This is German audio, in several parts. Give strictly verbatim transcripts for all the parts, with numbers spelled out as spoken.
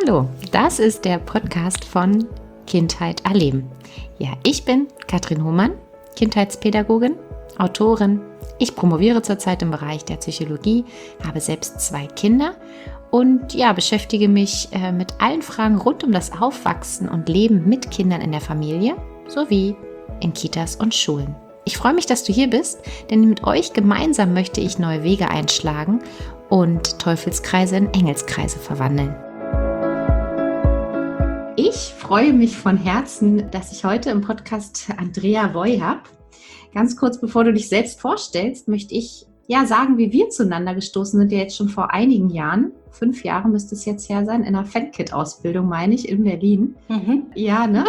Hallo, das ist der Podcast von Kindheit erleben. Ja, ich bin Katrin Hohmann, Kindheitspädagogin, Autorin. Ich promoviere zurzeit im Bereich der Psychologie, habe selbst zwei Kinder und ja, beschäftige mich äh, mit allen Fragen rund um das Aufwachsen und Leben mit Kindern in der Familie sowie in Kitas und Schulen. Ich freue mich, dass du hier bist, denn mit euch gemeinsam möchte ich neue Wege einschlagen und Teufelskreise in Engelskreise verwandeln. Ich freue mich von Herzen, dass ich heute im Podcast Andrea Voy habe. Ganz kurz, bevor du dich selbst vorstellst, möchte ich ja sagen, wie wir zueinander gestoßen sind, ja jetzt schon vor einigen Jahren. Fünf Jahre müsste es jetzt her sein, in einer Fan-Kit-Ausbildung, meine ich, in Berlin. Mhm. Ja, ne?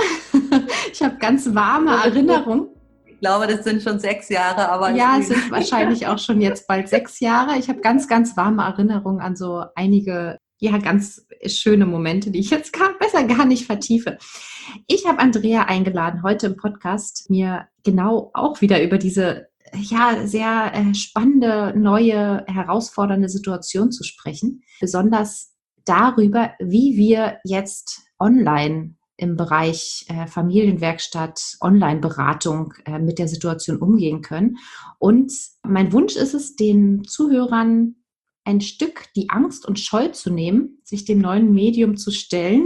Ich habe ganz warme Erinnerungen. Ich glaube, das sind schon sechs Jahre, aber... Ja, es sind wahrscheinlich auch schon jetzt bald sechs Jahre. Ich habe ganz, ganz warme Erinnerungen an so einige, ja, ganz schöne Momente, die ich jetzt gar, besser gar nicht vertiefe. Ich habe Andrea eingeladen, heute im Podcast mir genau auch wieder über diese, ja, sehr äh, spannende, neue, herausfordernde Situation zu sprechen. Besonders darüber, wie wir jetzt online im Bereich äh, Familienwerkstatt, Online-Beratung äh, mit der Situation umgehen können. Und mein Wunsch ist es, den Zuhörern ein Stück die Angst und Scheu zu nehmen, sich dem neuen Medium zu stellen.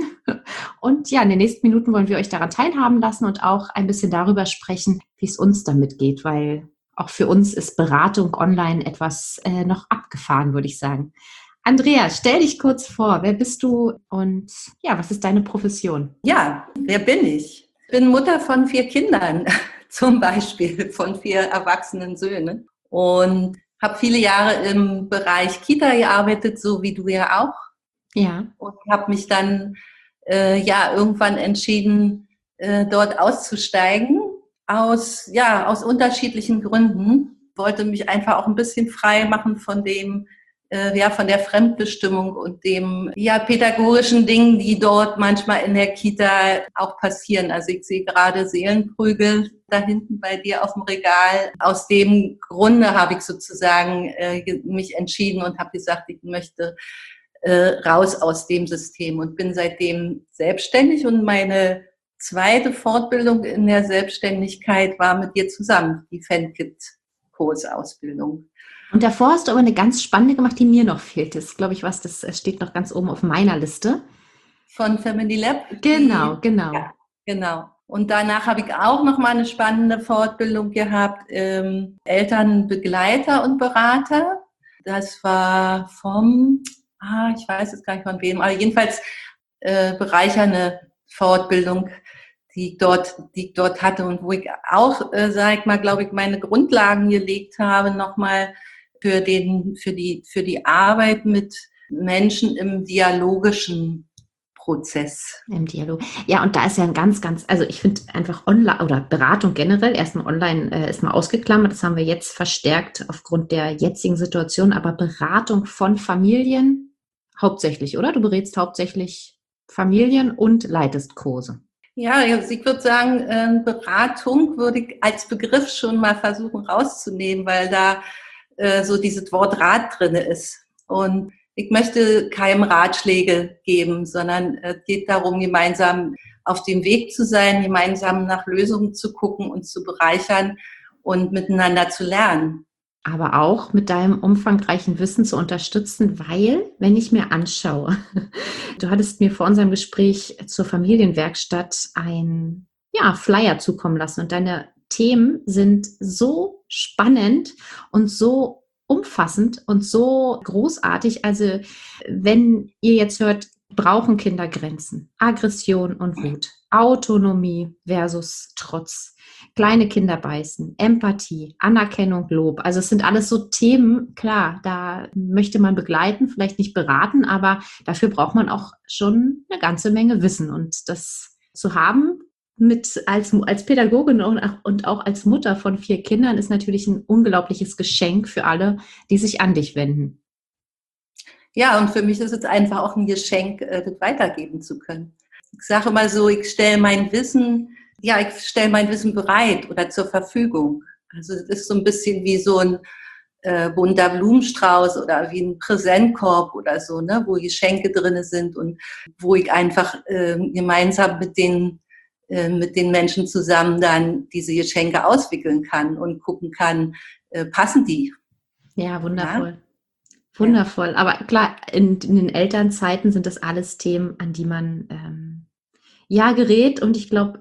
Und ja, in den nächsten Minuten wollen wir euch daran teilhaben lassen und auch ein bisschen darüber sprechen, wie es uns damit geht, weil auch für uns ist Beratung online etwas äh, noch abgefahren, würde ich sagen. Andrea, stell dich kurz vor. Wer bist du und ja, was ist deine Profession? Ja, wer bin ich? Ich bin Mutter von vier Kindern, zum Beispiel von vier erwachsenen Söhnen und habe viele Jahre im Bereich Kita gearbeitet, so wie du ja auch. Ja. Und habe mich dann äh, ja irgendwann entschieden, äh, dort auszusteigen, aus ja aus unterschiedlichen Gründen. Wollte mich einfach auch ein bisschen frei machen von dem äh, ja von der Fremdbestimmung und dem ja pädagogischen Dingen, die dort manchmal in der Kita auch passieren. Also ich sehe gerade Seelenprügel da hinten bei dir auf dem Regal. Aus dem Grunde habe ich sozusagen äh, mich entschieden und habe gesagt, ich möchte äh, raus aus dem System und bin seitdem selbstständig. Und meine zweite Fortbildung in der Selbstständigkeit war mit dir zusammen, die Fan-Kit-Kursausbildung. Und davor hast du aber eine ganz spannende gemacht, die mir noch fehlt. Das ist, glaube ich, was, das steht noch ganz oben auf meiner Liste. Von Family Lab? Genau, die, genau. Ja, genau. Und danach habe ich auch noch mal eine spannende Fortbildung gehabt, ähm, Elternbegleiter und Berater. Das war vom, ah, ich weiß jetzt gar nicht von wem, aber jedenfalls äh, bereichernde Fortbildung, die ich dort, die ich dort hatte und wo ich auch, äh, sag ich mal, glaube ich, meine Grundlagen gelegt habe, nochmal für den, für die, für die Arbeit mit Menschen im dialogischen Prozess. Im Dialog. Ja, und da ist ja ein ganz, ganz, also ich finde einfach online oder Beratung generell, erstmal online äh, ist mal ausgeklammert, das haben wir jetzt verstärkt aufgrund der jetzigen Situation, aber Beratung von Familien hauptsächlich, oder? Du berätst hauptsächlich Familien und leitest Kurse. Ja, also ich würde sagen, Beratung würde ich als Begriff schon mal versuchen rauszunehmen, weil da äh, so dieses Wort Rat drin ist. Und ich möchte keinem Ratschläge geben, sondern es geht darum, gemeinsam auf dem Weg zu sein, gemeinsam nach Lösungen zu gucken und zu bereichern und miteinander zu lernen. Aber auch mit deinem umfangreichen Wissen zu unterstützen, weil, wenn ich mir anschaue, du hattest mir vor unserem Gespräch zur Familienwerkstatt ein ja, Flyer zukommen lassen und deine Themen sind so spannend und so umfassend und so großartig. Also wenn ihr jetzt hört, brauchen Kinder Grenzen, Aggression und Wut, Autonomie versus Trotz, kleine Kinder beißen, Empathie, Anerkennung, Lob. Also es sind alles so Themen, klar, da möchte man begleiten, vielleicht nicht beraten, aber dafür braucht man auch schon eine ganze Menge Wissen. Und das zu haben mit als, als Pädagogin und, und auch als Mutter von vier Kindern ist natürlich ein unglaubliches Geschenk für alle, die sich an dich wenden. Ja, und für mich ist es einfach auch ein Geschenk, das weitergeben zu können. Ich sage immer so, ich stelle mein Wissen, ja, ich stelle mein Wissen bereit oder zur Verfügung. Also es ist so ein bisschen wie so ein äh, bunter Blumenstrauß oder wie ein Präsentkorb oder so, ne, wo Geschenke drin sind und wo ich einfach äh, gemeinsam mit den, äh, mit den Menschen zusammen dann diese Geschenke auswickeln kann und gucken kann, äh, passen die? Ja, wundervoll. Ja? Wundervoll. Ja. Aber klar, in, in den Elternzeiten sind das alles Themen, an die man ähm, ja gerät. Und ich glaube,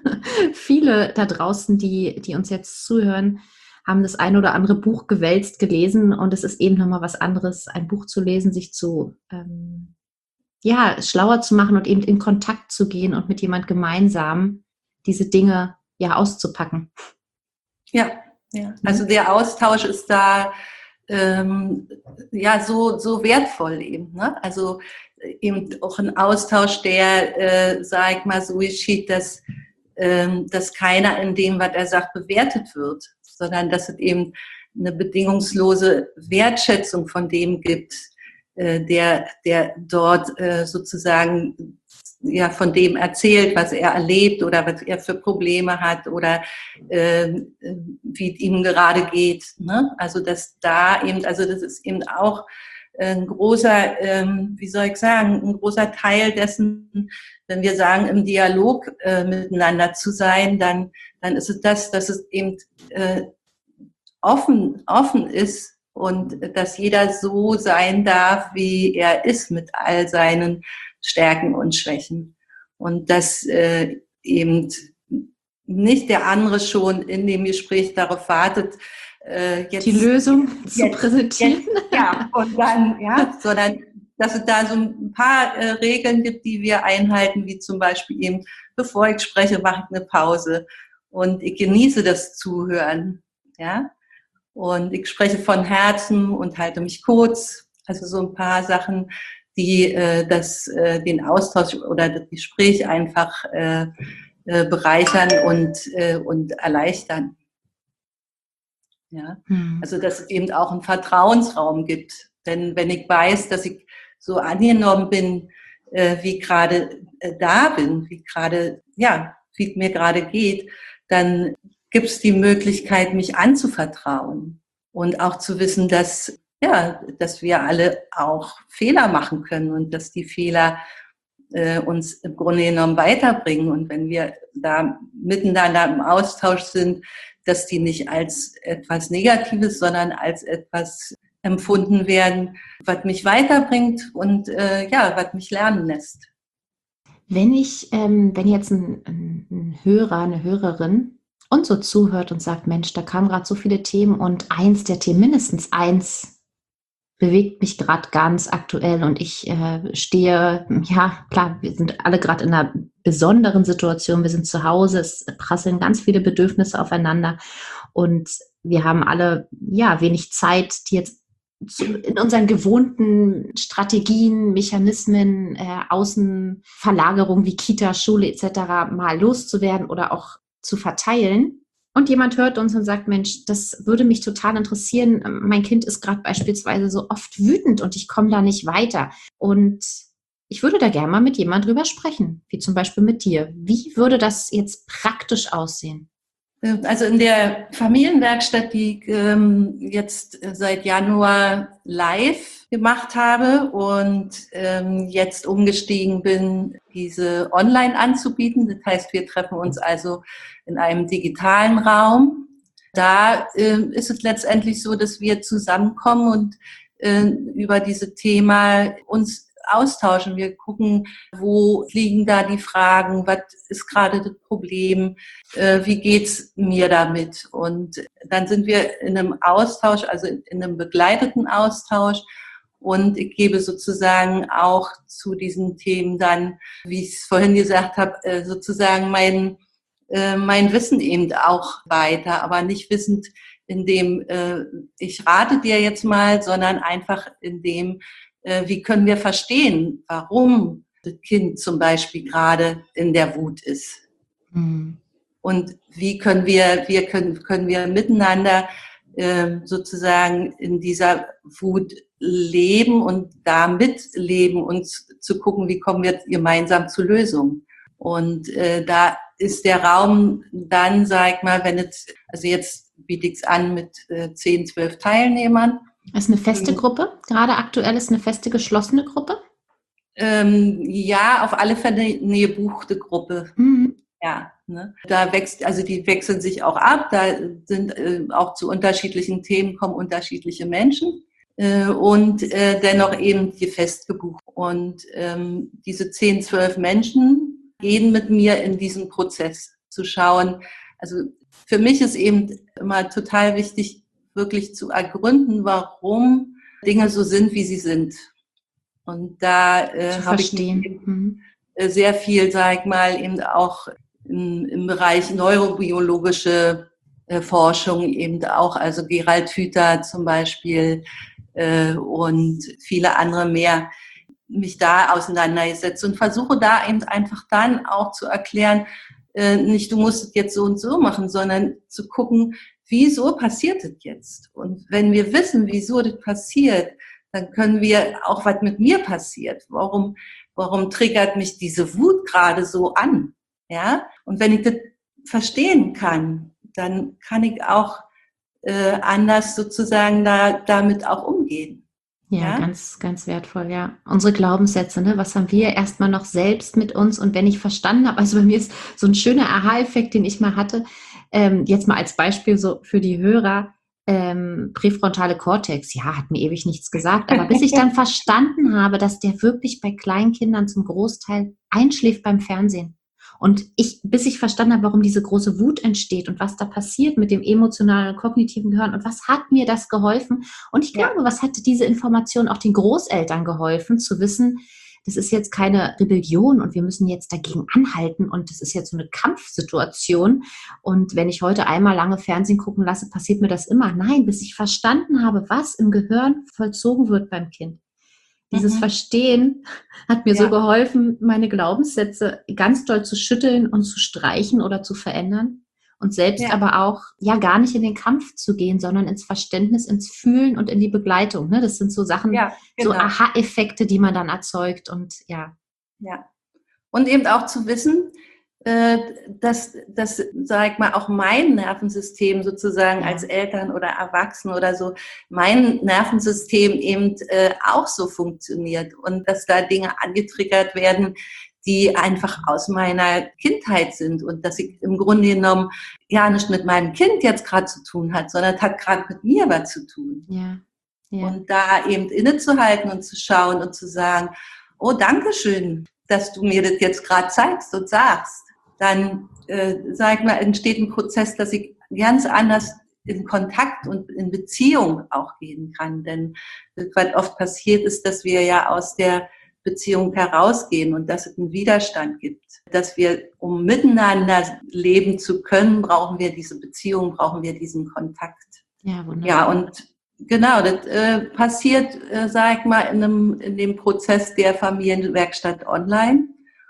viele da draußen, die, die uns jetzt zuhören, haben das ein oder andere Buch gewälzt gelesen. Und es ist eben nochmal was anderes, ein Buch zu lesen, sich zu ähm, ja, schlauer zu machen und eben in Kontakt zu gehen und mit jemand gemeinsam diese Dinge ja auszupacken. Ja, ja. Also der Austausch ist da ähm, ja so, so wertvoll eben. Ne? Also eben auch ein Austausch, der, äh, sag ich mal, so geschieht, dass, ähm, dass keiner in dem, was er sagt, bewertet wird, sondern dass es eben eine bedingungslose Wertschätzung von dem gibt, äh, der, der dort äh, sozusagen ja von dem erzählt, was er erlebt oder was er für Probleme hat oder äh, wie es ihm gerade geht. Ne? Also dass da eben, also das ist eben auch ein großer, ähm, wie soll ich sagen, ein großer Teil dessen, wenn wir sagen, im Dialog äh, miteinander zu sein, dann, dann ist es das, dass es eben äh, offen, offen ist und dass jeder so sein darf, wie er ist mit all seinen Stärken und Schwächen. Und dass äh, eben nicht der andere schon in dem Gespräch darauf wartet, äh, jetzt die Lösung jetzt, zu präsentieren. Jetzt, ja, und dann, ja, sondern dass es da so ein paar äh, Regeln gibt, die wir einhalten, wie zum Beispiel eben, bevor ich spreche, mache ich eine Pause und ich genieße das Zuhören, ja. Und ich spreche von Herzen und halte mich kurz. Also so ein paar Sachen, die äh, das, äh, den Austausch oder das Gespräch einfach äh, äh, bereichern und, äh, und erleichtern. Ja? Hm. Also dass es eben auch einen Vertrauensraum gibt. Denn wenn ich weiß, dass ich so angenommen bin, äh, wie ich gerade äh, da bin, wie gerade, ja, wie es mir gerade geht, dann gibt es die Möglichkeit, mich anzuvertrauen und auch zu wissen, dass, ja, dass wir alle auch Fehler machen können und dass die Fehler äh, uns im Grunde genommen weiterbringen. Und wenn wir da miteinander im Austausch sind, dass die nicht als etwas Negatives, sondern als etwas empfunden werden, was mich weiterbringt und äh, ja, was mich lernen lässt. Wenn ich, ähm, wenn jetzt ein, ein, ein Hörer, eine Hörerin und so zuhört und sagt, Mensch, da kamen gerade so viele Themen und eins der Themen, mindestens eins, bewegt mich gerade ganz aktuell und ich äh, stehe, ja klar, wir sind alle gerade in einer besonderen Situation, wir sind zu Hause, es prasseln ganz viele Bedürfnisse aufeinander und wir haben alle, ja, wenig Zeit, die jetzt in unseren gewohnten Strategien, Mechanismen, äh, Außenverlagerung wie Kita, Schule et cetera mal loszuwerden oder auch zu verteilen. Und jemand hört uns und sagt, Mensch, das würde mich total interessieren. Mein Kind ist gerade beispielsweise so oft wütend und ich komme da nicht weiter. Und ich würde da gerne mal mit jemand drüber sprechen, wie zum Beispiel mit dir. Wie würde das jetzt praktisch aussehen? Also in der Familienwerkstatt, die ich ähm, jetzt seit Januar live gemacht habe und ähm, jetzt umgestiegen bin, diese online anzubieten. Das heißt, wir treffen uns also in einem digitalen Raum. Da äh, ist es letztendlich so, dass wir zusammenkommen und äh, über dieses Thema uns austauschen. Wir gucken, wo liegen da die Fragen, was ist gerade das Problem, äh, wie geht's mir damit? Und dann sind wir in einem Austausch, also in, in einem begleiteten Austausch. Und ich gebe sozusagen auch zu diesen Themen dann, wie ich es vorhin gesagt habe, äh, sozusagen mein, äh, mein Wissen eben auch weiter, aber nicht wissend, indem äh, ich rate dir jetzt mal, sondern einfach indem wie können wir verstehen, warum das Kind zum Beispiel gerade in der Wut ist? Mhm. Und wie können wir, wir können, können wir miteinander äh, sozusagen in dieser Wut leben und damit leben und zu gucken, wie kommen wir gemeinsam zu Lösungen? Und äh, da ist der Raum dann, sag ich mal, wenn es, also jetzt biete ich es an mit äh, zehn, zwölf Teilnehmern. Ist eine feste Gruppe? Gerade aktuell ist eine feste geschlossene Gruppe? Ähm, ja, auf alle Fälle eine gebuchte Gruppe. Mhm. Ja, ne? Da wächst, also die wechseln sich auch ab. Da sind äh, auch zu unterschiedlichen Themen kommen unterschiedliche Menschen äh, und äh, dennoch eben die fest gebucht. Und ähm, diese zehn, zwölf Menschen gehen mit mir in diesen Prozess zu schauen. Also für mich ist eben immer total wichtig, wirklich zu ergründen, warum Dinge so sind, wie sie sind. Und da äh, habe ich mich eben, mhm. äh, sehr viel, sag ich mal, eben auch im, im Bereich neurobiologische äh, Forschung eben auch, also Gerald Hüther zum Beispiel äh, und viele andere mehr, mich da auseinandergesetzt und versuche da eben einfach dann auch zu erklären, äh, nicht du musst es jetzt so und so machen, sondern zu gucken, wieso passiert das jetzt? Und wenn wir wissen, wieso das passiert, dann können wir auch, was mit mir passiert. Warum, warum triggert mich diese Wut gerade so an? Ja? Und wenn ich das verstehen kann, dann kann ich auch äh, anders sozusagen da, damit auch umgehen. Ja, Ja, ganz, ganz wertvoll, ja. Unsere Glaubenssätze, ne? Was haben wir erstmal noch selbst mit uns? Und wenn ich verstanden habe, also bei mir ist so ein schöner Aha-Effekt, den ich mal hatte, ähm, jetzt mal als Beispiel so für die Hörer, ähm, präfrontale Kortex, ja, hat mir ewig nichts gesagt, aber bis ich dann verstanden habe, dass der wirklich bei Kleinkindern zum Großteil einschläft beim Fernsehen. Und ich, bis ich verstanden habe, warum diese große Wut entsteht und was da passiert mit dem emotionalen und kognitiven Gehirn und was hat mir das geholfen. Und ich glaube, ja. was hat diese Information auch den Großeltern geholfen, zu wissen, das ist jetzt keine Rebellion und wir müssen jetzt dagegen anhalten und das ist jetzt so eine Kampfsituation. Und wenn ich heute einmal lange Fernsehen gucken lasse, passiert mir das immer. Nein, bis ich verstanden habe, was im Gehirn vollzogen wird beim Kind. Dieses mhm. Verstehen hat mir ja. so geholfen, meine Glaubenssätze ganz doll zu schütteln und zu streichen oder zu verändern. Und selbst ja. aber auch, ja, gar nicht in den Kampf zu gehen, sondern ins Verständnis, ins Fühlen und in die Begleitung. Ne? Das sind so Sachen, ja, genau. so Aha-Effekte, die man dann erzeugt. Und ja. Ja. Und eben auch zu wissen, dass, dass, sag ich mal, auch mein Nervensystem sozusagen ja. als Eltern oder Erwachsene oder so, mein Nervensystem eben äh, auch so funktioniert und dass da Dinge angetriggert werden, die einfach aus meiner Kindheit sind und dass ich im Grunde genommen ja nicht mit meinem Kind jetzt gerade zu tun hat, sondern es hat gerade mit mir was zu tun. Ja. Ja. Und da eben innezuhalten und zu schauen und zu sagen, oh, danke schön, dass du mir das jetzt gerade zeigst und sagst. Dann, äh, sag ich mal, entsteht ein Prozess, dass ich ganz anders in Kontakt und in Beziehung auch gehen kann. Denn was oft passiert ist, dass wir ja aus der Beziehung herausgehen und dass es einen Widerstand gibt. Dass wir, um miteinander leben zu können, brauchen wir diese Beziehung, brauchen wir diesen Kontakt. Ja, wunderbar. Ja, und genau, das äh, passiert, äh, sag ich mal, in, einem, in dem Prozess der Familienwerkstatt online.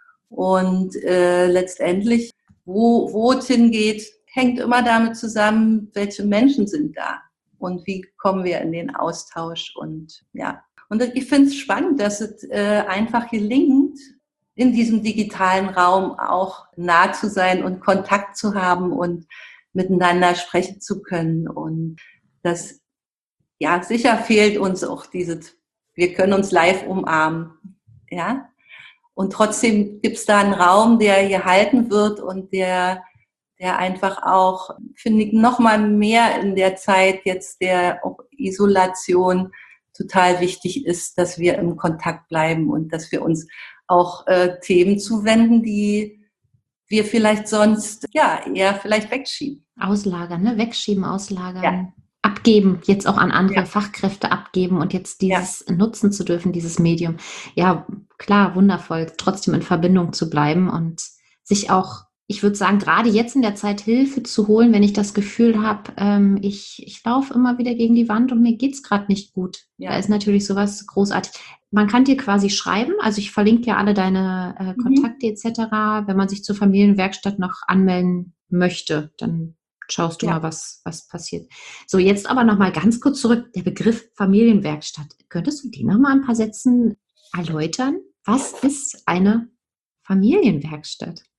Und äh, letztendlich, wo, wo es hingeht, hängt immer damit zusammen, welche Menschen sind da und wie kommen wir in den Austausch. Und ja, und ich finde es spannend, dass es äh, einfach gelingt, in diesem digitalen Raum auch nah zu sein und Kontakt zu haben und miteinander sprechen zu können. Und das, ja, sicher fehlt uns auch dieses, wir können uns live umarmen, ja. Und trotzdem gibt es da einen Raum, der gehalten wird und der, der einfach auch, finde ich, noch mal mehr in der Zeit jetzt der auch Isolation total wichtig ist, dass wir im Kontakt bleiben und dass wir uns auch äh, Themen zuwenden, die wir vielleicht sonst ja eher vielleicht wegschieben. Auslagern, ne? Wegschieben, auslagern. Ja. Abgeben, jetzt auch an andere ja. Fachkräfte abgeben und jetzt dieses ja. nutzen zu dürfen, dieses Medium. Ja, klar, wundervoll, trotzdem in Verbindung zu bleiben und sich auch, ich würde sagen, gerade jetzt in der Zeit Hilfe zu holen, wenn ich das Gefühl habe, ähm, ich, ich laufe immer wieder gegen die Wand und mir geht's gerade nicht gut. Ja. Da ist natürlich sowas großartig. Man kann dir quasi schreiben, also ich verlinke ja alle deine äh, Kontakte mhm. et cetera. Wenn man sich zur Familienwerkstatt noch anmelden möchte, dann schaust du ja. mal, was, was passiert. So, jetzt aber nochmal ganz kurz zurück. Der Begriff Familienwerkstatt. Könntest du den nochmal ein paar Sätzen erläutern? Was ist eine Familienwerkstatt?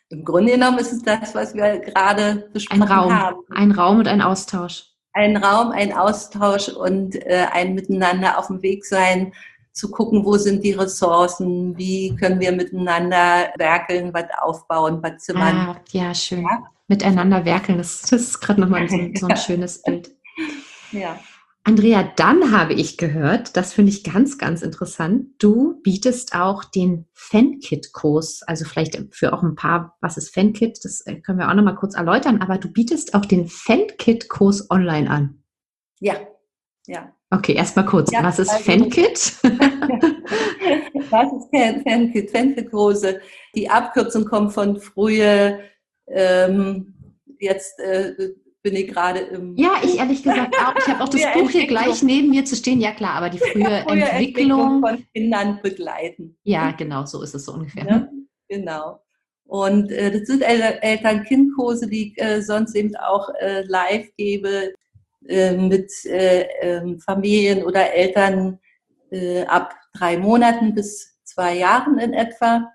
Im Grunde genommen ist es das, was wir gerade besprochen Ein Raum, haben. ein Raum und ein Austausch. Ein Raum, ein Austausch und äh, ein Miteinander auf dem Weg sein, zu gucken, wo sind die Ressourcen, wie können wir miteinander werkeln, was aufbauen, was zimmern. Ah, ja, schön. Ja? Miteinander werkeln, das, das ist gerade nochmal so, so ein schönes Bild. Ja. Andrea, dann habe ich gehört, das finde ich ganz, ganz interessant, du bietest auch den Fankit-Kurs, also vielleicht für auch ein paar, was ist Fankit, das können wir auch nochmal kurz erläutern, aber du bietest auch den Fankit-Kurs online an. Ja, ja. Okay, erstmal kurz, ja, was ist also, Fankit? Was ist Fankit? Fankit-Kurse, die Abkürzung kommt von frühe, ähm, jetzt äh, bin ich gerade im... Ja, ich ehrlich gesagt auch. Ich habe auch das Buch hier gleich neben mir zu stehen. Ja klar, aber die frühe, ja, frühe Entwicklung... Entwicklung von Kindern begleiten. Ja, genau, so ist es so ungefähr. Ja, genau. Und äh, das sind El- Eltern-Kind-Kurse, die ich äh, sonst eben auch äh, live gebe äh, mit äh, äh, Familien oder Eltern äh, ab drei Monaten bis zwei Jahren in etwa.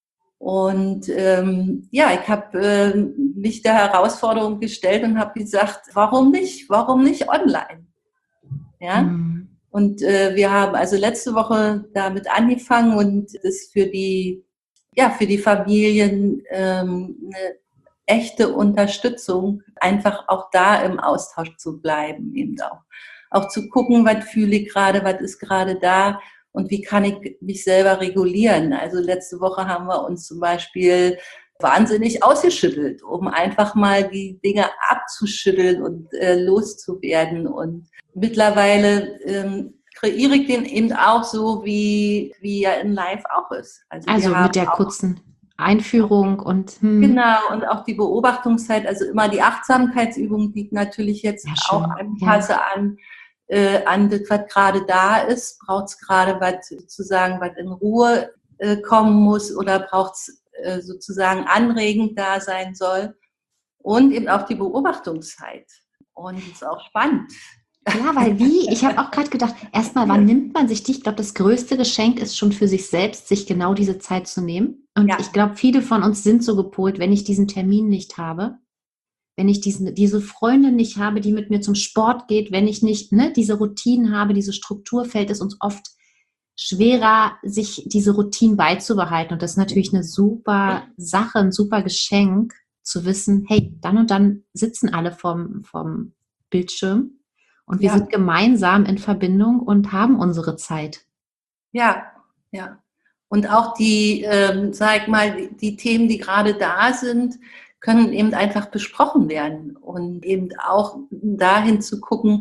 Und ähm, ja, ich habe äh, mich der Herausforderung gestellt und habe gesagt, warum nicht? Warum nicht online? Ja. Mhm. Und äh, wir haben also letzte Woche damit angefangen und das für die ja für die Familien ähm, eine echte Unterstützung, einfach auch da im Austausch zu bleiben, eben auch auch zu gucken, was fühle ich gerade, was ist gerade da. Und wie kann ich mich selber regulieren? Also letzte Woche haben wir uns zum Beispiel wahnsinnig ausgeschüttelt, um einfach mal die Dinge abzuschütteln und äh, loszuwerden. Und mittlerweile ähm, kreiere ich den eben auch so, wie, wie er in Live auch ist. Also, also mit der kurzen Einführung und... Hm. Genau, und auch die Beobachtungszeit, also immer die Achtsamkeitsübung, die ich natürlich jetzt ja, auch anpasse ja. an Äh, an das, was gerade da ist. Braucht es gerade was sozusagen, was in Ruhe äh, kommen muss oder braucht es äh, sozusagen anregend da sein soll. Und eben auch die Beobachtungszeit. Und das ist auch spannend. Ja, weil wie, ich habe auch gerade gedacht, erstmal, wann nimmt man sich die? Ich glaube, das größte Geschenk ist schon für sich selbst, sich genau diese Zeit zu nehmen. Und ja. ich glaube, viele von uns sind so gepolt, wenn ich diesen Termin nicht habe, wenn ich diesen, diese Freundin nicht habe, die mit mir zum Sport geht, wenn ich nicht ne, diese Routinen habe, diese Struktur, fällt es uns oft schwerer, sich diese Routinen beizubehalten. Und das ist natürlich eine super Sache, ein super Geschenk, zu wissen, hey, dann und dann sitzen alle vorm, vorm Bildschirm und wir ja. sind gemeinsam in Verbindung und haben unsere Zeit. Ja, ja. Und auch die, ähm, sag mal, die, die Themen, die gerade da sind, können eben einfach besprochen werden und eben auch dahin zu gucken,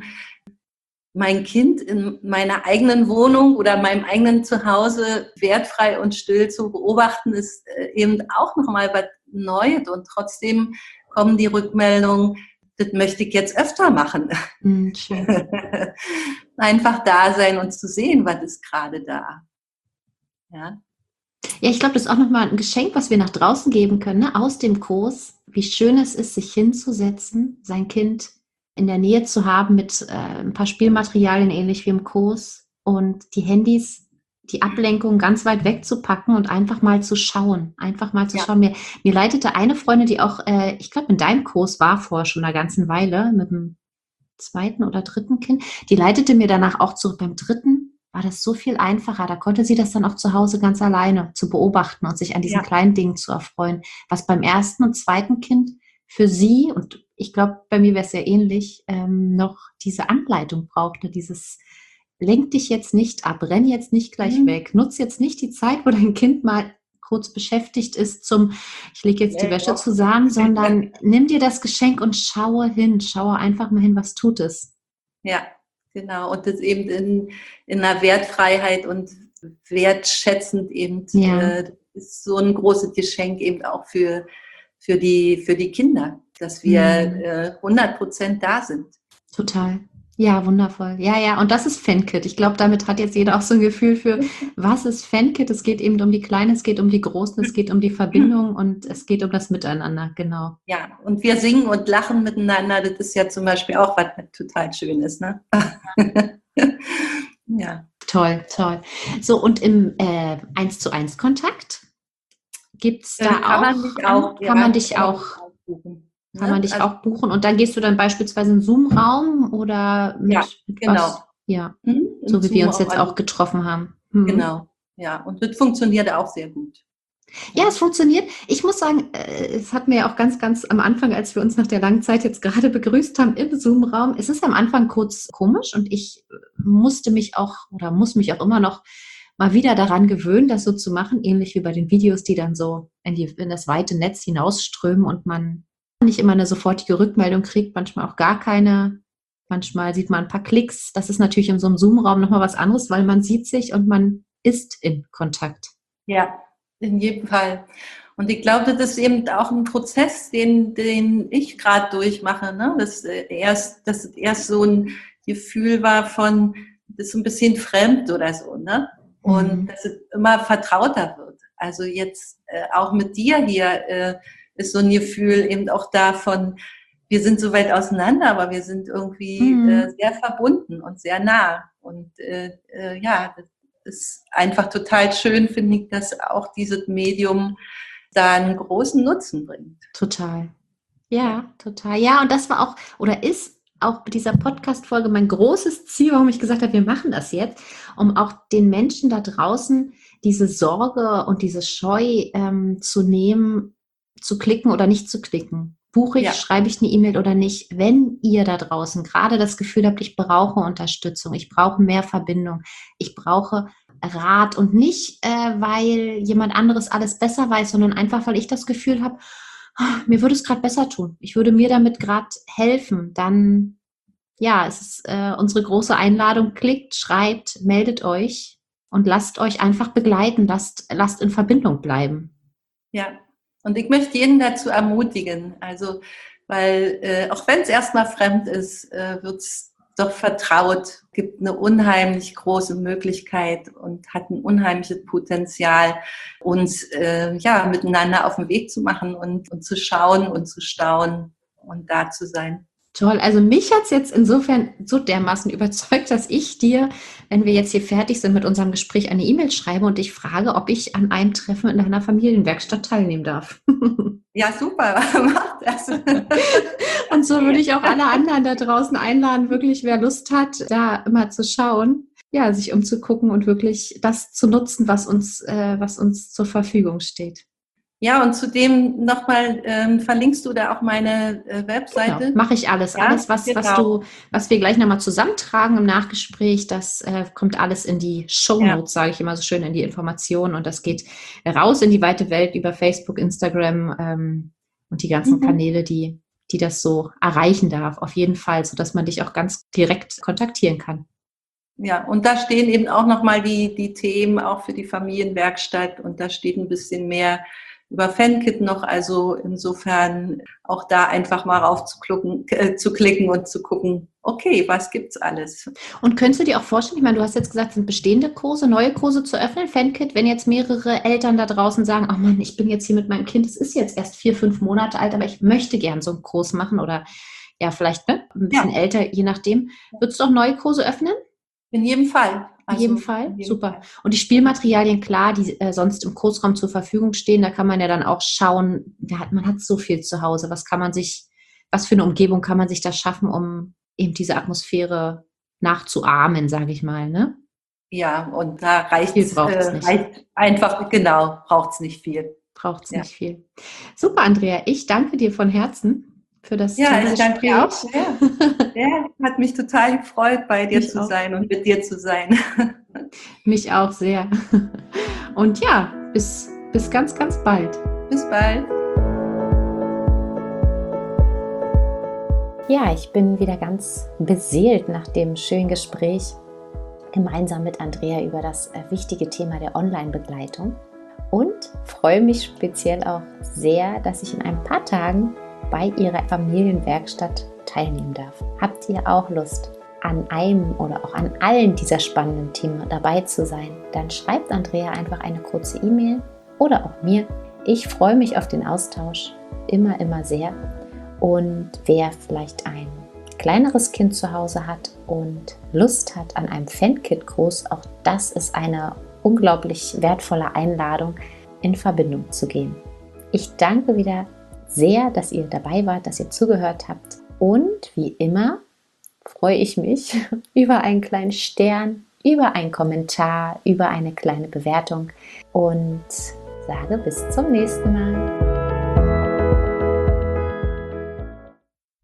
mein Kind in meiner eigenen Wohnung oder meinem eigenen Zuhause wertfrei und still zu beobachten, ist eben auch nochmal was Neues und trotzdem kommen die Rückmeldungen, das möchte ich jetzt öfter machen. Mhm, schön. Einfach da sein und zu sehen, was ist gerade da. Ja. Ja, ich glaube, das ist auch nochmal ein Geschenk, was wir nach draußen geben können, ne? Aus dem Kurs, wie schön es ist, sich hinzusetzen, sein Kind in der Nähe zu haben mit äh, ein paar Spielmaterialien, ähnlich wie im Kurs, und die Handys, die Ablenkung ganz weit wegzupacken und einfach mal zu schauen. Einfach mal zu ja. schauen. Mir, mir leitete eine Freundin, die auch, äh, ich glaube, in deinem Kurs war vor schon einer ganzen Weile, mit dem zweiten oder dritten Kind, die leitete mir danach auch zurück. Beim dritten war das so viel einfacher. Da konnte sie das dann auch zu Hause ganz alleine zu beobachten und sich an diesen ja. kleinen Dingen zu erfreuen. Was beim ersten und zweiten Kind für sie, und ich glaube, bei mir wäre es ja ähnlich, ähm, noch diese Anleitung brauchte, dieses lenk dich jetzt nicht ab, renn jetzt nicht gleich mhm. weg, nutz jetzt nicht die Zeit, wo dein Kind mal kurz beschäftigt ist zum, ich lege jetzt die Wäsche ja. zusammen, sondern nimm dir das Geschenk und schaue hin, schaue einfach mal hin, was tut es. Ja. Genau, und das eben in, in einer Wertfreiheit und wertschätzend eben, ja. äh, ist so ein großes Geschenk eben auch für, für, die, für die Kinder, dass wir mhm. äh, hundert Prozent da sind. Total. Ja, wundervoll. Ja, ja, und das ist Fankit. Ich glaube, damit hat jetzt jeder auch so ein Gefühl für, was ist Fankit? Es geht eben um die Kleinen, es geht um die Großen, es geht um die Verbindung und es geht um das Miteinander, genau. Ja, und wir singen und lachen miteinander, das ist ja zum Beispiel auch was total schön ist, ne? Ja. Toll, toll. So, und im äh, eins zu eins Kontakt Gibt es Äh, da kann man auch, dich an, auch, kann man ja, dich kann man auch, dich auch buchen. kann man Ne? dich Also, auch buchen und dann gehst du dann beispielsweise in einen Zoom-Raum oder ja, mit, mit genau. was? Ja, Mhm. Im so wie wir Zoom uns auch, jetzt auch also getroffen haben. Mhm. genau. Ja, und das funktioniert auch sehr gut. Ja, Ja. es funktioniert. Ich muss sagen, äh, es hat mir ja auch ganz, ganz am Anfang, als wir uns nach der langen Zeit jetzt gerade begrüßt haben im Zoom-Raum, es ist am Anfang kurz komisch und ich äh, musste mich auch oder muss mich auch immer noch mal wieder daran gewöhnen, das so zu machen, ähnlich wie bei den Videos, die dann so in, die, in das weite Netz hinausströmen und man nicht immer eine sofortige Rückmeldung kriegt, manchmal auch gar keine. Manchmal sieht man ein paar Klicks. Das ist natürlich in so einem Zoom-Raum nochmal was anderes, weil man sieht sich und man ist in Kontakt. Ja, in jedem Fall. Und ich glaube, das ist eben auch ein Prozess, den, den ich gerade durchmache, ne? Dass, äh, erst, dass es erst so ein Gefühl war von, das ist ein bisschen fremd oder so, ne? Und Mhm. dass es immer vertrauter wird. Also jetzt äh, auch mit dir hier äh, ist so ein Gefühl eben auch davon, wir sind so weit auseinander, aber wir sind irgendwie äh, Mhm. sehr verbunden und sehr nah. Und äh, äh, ja, das ist einfach total schön, finde ich, dass auch dieses Medium da einen großen Nutzen bringt. Total. Ja, Ja, total. Ja, und das war auch oder ist auch mit dieser Podcast-Folge mein großes Ziel, warum ich gesagt habe, wir machen das jetzt, um auch den Menschen da draußen diese Sorge und diese Scheu ähm, zu nehmen, zu klicken oder nicht zu klicken. Buche ich, ja, schreibe ich eine E-Mail oder nicht? Wenn ihr da draußen gerade das Gefühl habt, ich brauche Unterstützung, ich brauche mehr Verbindung, ich brauche Rat und nicht, äh, weil jemand anderes alles besser weiß, sondern einfach, weil ich das Gefühl habe, mir würde es gerade besser tun. Ich würde mir damit gerade helfen. Dann, ja, es ist äh, unsere große Einladung. Klickt, schreibt, meldet euch und lasst euch einfach begleiten. Lasst, lasst in Verbindung bleiben. ja. Und ich möchte jeden dazu ermutigen, also, weil äh, auch wenn es erstmal fremd ist, äh, wird es doch vertraut, gibt eine unheimlich große Möglichkeit und hat ein unheimliches Potenzial, uns äh, ja miteinander auf den Weg zu machen und, und zu schauen und zu staunen und da zu sein. Toll. Also mich hat es jetzt insofern so dermaßen überzeugt, dass ich dir, wenn wir jetzt hier fertig sind mit unserem Gespräch, eine E-Mail schreibe und dich frage, ob ich an einem Treffen in deiner Familienwerkstatt teilnehmen darf. Ja, super, macht das. Und so würde ich auch alle anderen da draußen einladen, wirklich, wer Lust hat, da immer zu schauen, ja, sich umzugucken und wirklich das zu nutzen, was uns, äh, was uns zur Verfügung steht. Ja, und zudem nochmal ähm, verlinkst du da auch meine äh, Genau, Webseite? mache ich alles. Ja, Alles, was, was genau. du, was wir gleich nochmal zusammentragen im Nachgespräch, das äh, kommt alles in die Ja. Shownotes, sage ich immer so schön, in die Informationen und das geht raus in die weite Welt über Facebook, Instagram ähm, und die ganzen Mhm. Kanäle, die, die das so erreichen darf. Auf jeden Fall, sodass man dich auch ganz direkt kontaktieren kann. Ja, und da stehen eben auch nochmal die, die Themen auch für die Familienwerkstatt und da steht ein bisschen mehr über Fankit noch, also insofern auch da einfach mal rauf zu klicken, äh, zu klicken und zu gucken, okay, was gibt's alles? Und könntest du dir auch vorstellen, ich meine, du hast jetzt gesagt, sind bestehende Kurse, neue Kurse zu öffnen, Fankit, wenn jetzt mehrere Eltern da draußen sagen, oh Mann, ich bin jetzt hier mit meinem Kind, es ist jetzt erst vier, fünf Monate alt, aber ich möchte gern so einen Kurs machen oder ja, vielleicht ne, ein bisschen Ja, älter, je nachdem. Würdest du auch neue Kurse öffnen? in jedem Fall. In jedem Also Fall? in jedem Super. Fall. Und die Spielmaterialien, klar, die äh, sonst im Kursraum zur Verfügung stehen, da kann man ja dann auch schauen, ja, hat, man hat so viel zu Hause, was kann man sich, was für eine Umgebung kann man sich da schaffen, um eben diese Atmosphäre nachzuahmen, sage ich mal, ne? Ja, und da Viel reicht's, braucht es äh, nicht. reicht einfach, genau, braucht's nicht viel. Braucht es Ja. nicht viel. Super, Andrea, ich danke dir von Herzen für das Ja, tolle ich danke dir auch Gespräch. sehr. Ja, hat mich total gefreut, bei dir Mich zu auch. sein und mit dir zu sein. Mich auch sehr. Und ja, bis, bis ganz, ganz bald. Bis bald. Ja, ich bin wieder ganz beseelt nach dem schönen Gespräch gemeinsam mit Andrea über das wichtige Thema der Online-Begleitung und freue mich speziell auch sehr, dass ich in ein paar Tagen bei ihrer Familienwerkstatt teilnehmen darf. Habt ihr auch Lust, an einem oder auch an allen dieser spannenden Themen dabei zu sein? Dann schreibt Andrea einfach eine kurze E-Mail oder auch mir. Ich freue mich auf den Austausch immer, immer sehr. Und wer vielleicht ein kleineres Kind zu Hause hat und Lust hat an einem Fankit-Kurs, auch das ist eine unglaublich wertvolle Einladung. in Verbindung zu gehen. Ich danke wieder sehr, dass ihr dabei wart, dass ihr zugehört habt. Und wie immer freue ich mich über einen kleinen Stern, über einen Kommentar, über eine kleine Bewertung und sage bis zum nächsten Mal.